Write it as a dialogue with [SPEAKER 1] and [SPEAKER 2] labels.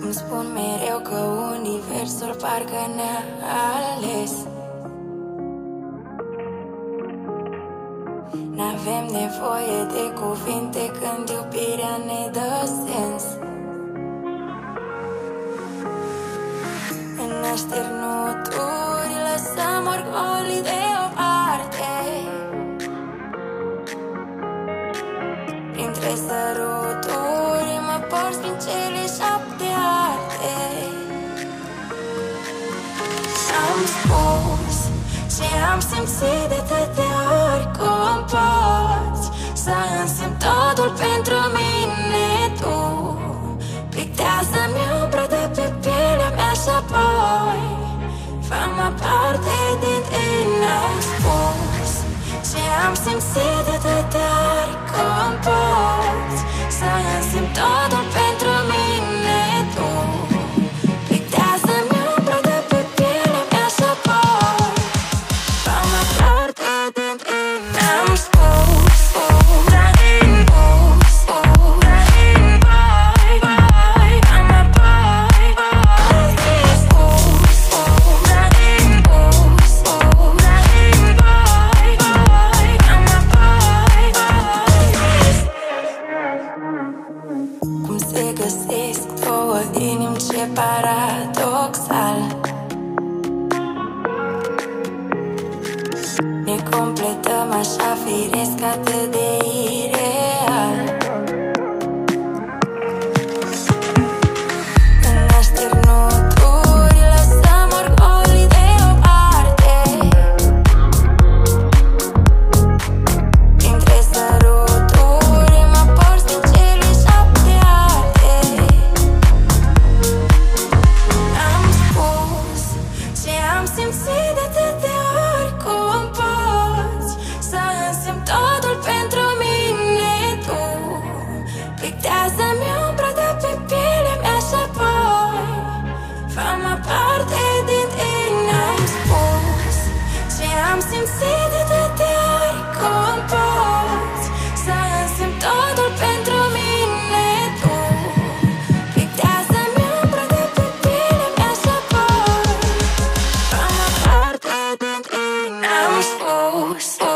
[SPEAKER 1] Îmi spun mereu că universul parcă ne-a ales. N-avem nevoie de cuvinte când iubirea ne dă sens. În așternuturi lăsăm orgolii deoparte. Printre săruturi mă porți prin cele 7 arte. Și-am spus ce am simțit de atâtea ori. Cum poți să însemn totul pentru mine tu? Pictează-mi umbra de pe pielea mea și apoi fă-mă parte din tine. Am spus ce am simțit de atâtea ori. Cum poți să însemn totul pentru mine tu? Pictează-mi umbra de pe pielea mea și apoi fă-mă parte din tine. Am spus se găsesc două inimi, ce paradoxal. Ne completăm așa firesc, atât de ireal. În așternuturi lăsăm orgolii deoparte. Printre săruturi mă porți din cele 7 arte. Am spus ce am simțit de atâtea ori. Cum poți să însemn totul pentru mine tu? Pictează-mi umbra de pe pielea mea și apoi fă-mă parte din tine. Am spus ce am simțit de atâtea ori. Cum poți să însemn totul pentru mine tu? Pictează-mi umbra de pe pielea mea și apoi fă-mă parte din tine. Am spus